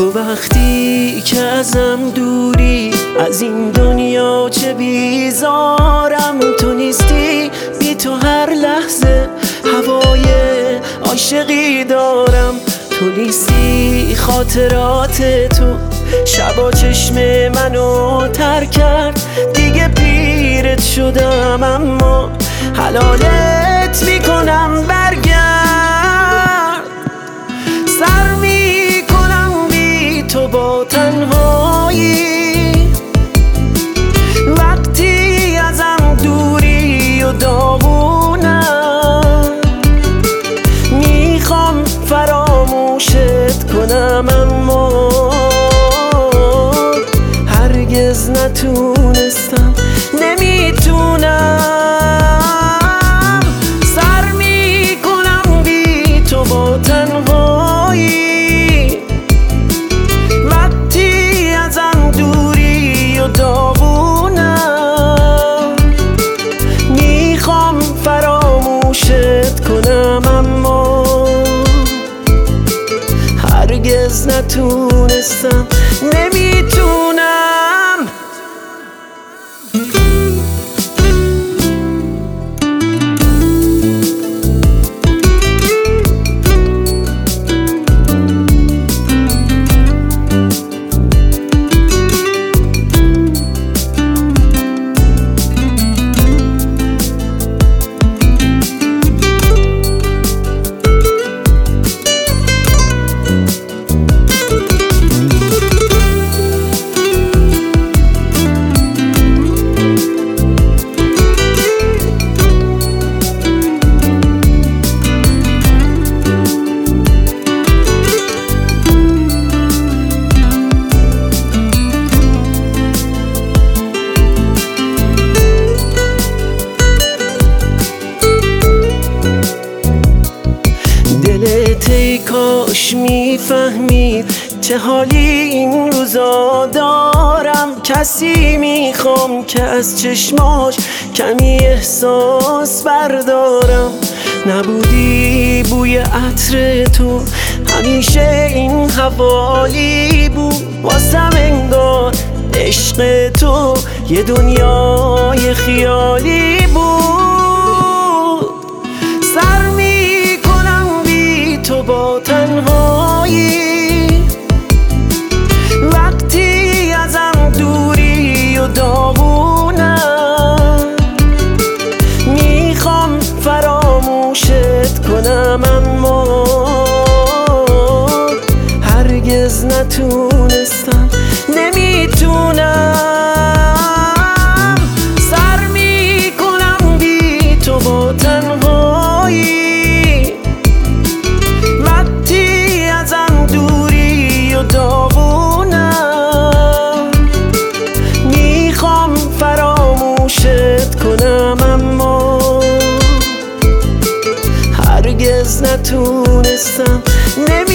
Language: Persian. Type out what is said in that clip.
تو وقتی که ازم دوری، از این دنیا چه بیزارم. تو نیستی، بی تو هر لحظه هوای عاشقی دارم. تو نیستی، خاطرات تو شبا چشم منو تر کرد. دیگه پیرت شدم اما حلالت میکنم برگرد. سر میکنم بی تو با تنهایی، وقتی ازم دوری و داغونم. میخوام فراموشت کنم اما هرگز نتونستم، نمیتونم. سر میکنم بی تو با تنهایی، وقتی ازم دوری و داغونم. میخوام فراموشت کنم اما هرگز نتونستم، نمیتونم. ای کاش میفهمید چه حالی این روزا دارم. کسی میخوام که از چشماش کمی احساس بردارم. نبودی بوی عطر تو همیشه این حوالی بود واسم، انگار عشق تو یه دنیای خیالی بود. سر تو با تنهایی، وقتی ازم دوری و داغونم. میخوام فراموشت کنم اما هرگز نتونستم، نمیتونم. سر میکنم بی تو با تنهایی، داغونم. میخوام فراموشت کنم اما هرگز نتونستم،